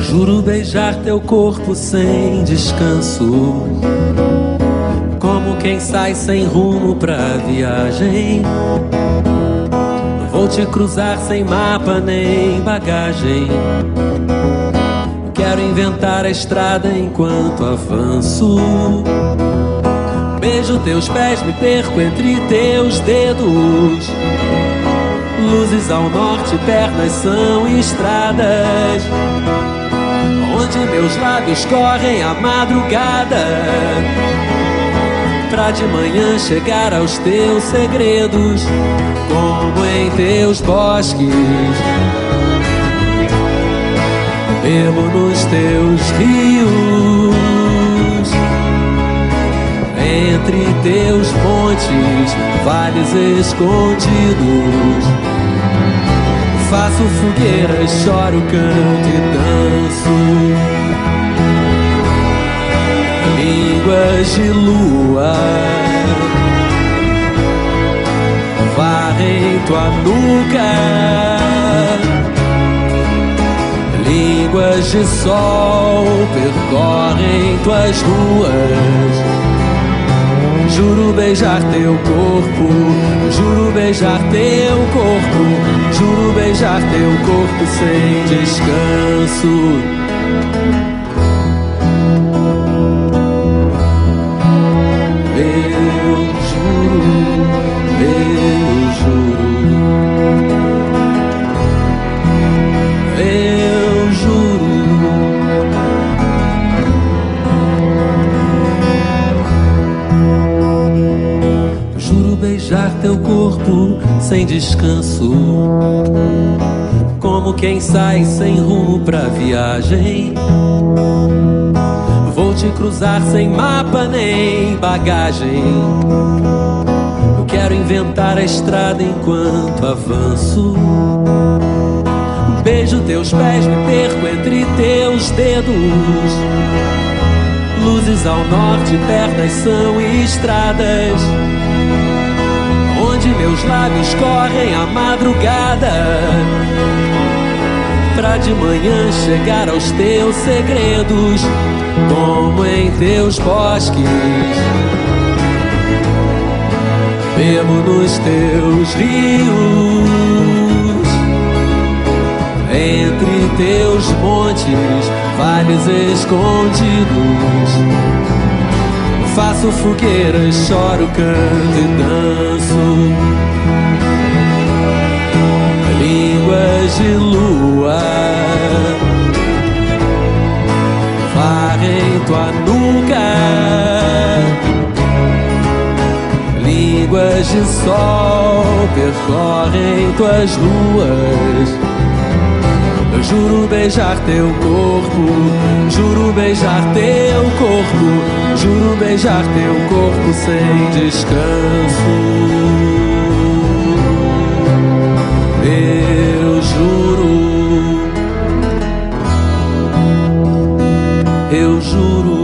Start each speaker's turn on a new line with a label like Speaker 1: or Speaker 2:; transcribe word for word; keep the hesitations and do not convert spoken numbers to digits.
Speaker 1: Juro beijar teu corpo sem descanso, como quem sai sem rumo pra viagem. Vou te cruzar sem mapa nem bagagem. Quero inventar a estrada enquanto avanço. Beijo teus pés, me perco entre teus dedos. Luzes ao norte, pernas são estradas onde meus lábios correm a madrugada, pra de manhã chegar aos teus segredos, como em teus bosques. Bebo nos teus rios, entre teus montes, vales escondidos. Faço fogueiras, choro, canto e danço. Línguas de lua varrem tua nuca. Línguas de sol percorrem tuas ruas. Juro beijar teu corpo, juro beijar teu corpo, juro beijar teu corpo sem descanso. Eu juro, eu juro, eu juro. Juro beijar teu corpo sem descanso, como quem sai sem rumo pra viagem. Vou te cruzar sem mapa nem bagagem. Eu quero inventar a estrada enquanto avanço. Beijo teus pés, me perco entre teus dedos. Luzes ao norte, pernas são estradas onde meus lábios correm a madrugada, pra de manhã chegar aos teus segredos, como em teus bosques. Bebo nos teus rios, entre teus montes, vales escondidos. Faço fogueiras, choro, canto e danço. Línguas de lua varrem tua nuca. Línguas de sol percorrem tuas ruas. Eu juro beijar teu corpo, juro beijar teu corpo, juro beijar teu corpo sem descanso. Eu juro, eu juro.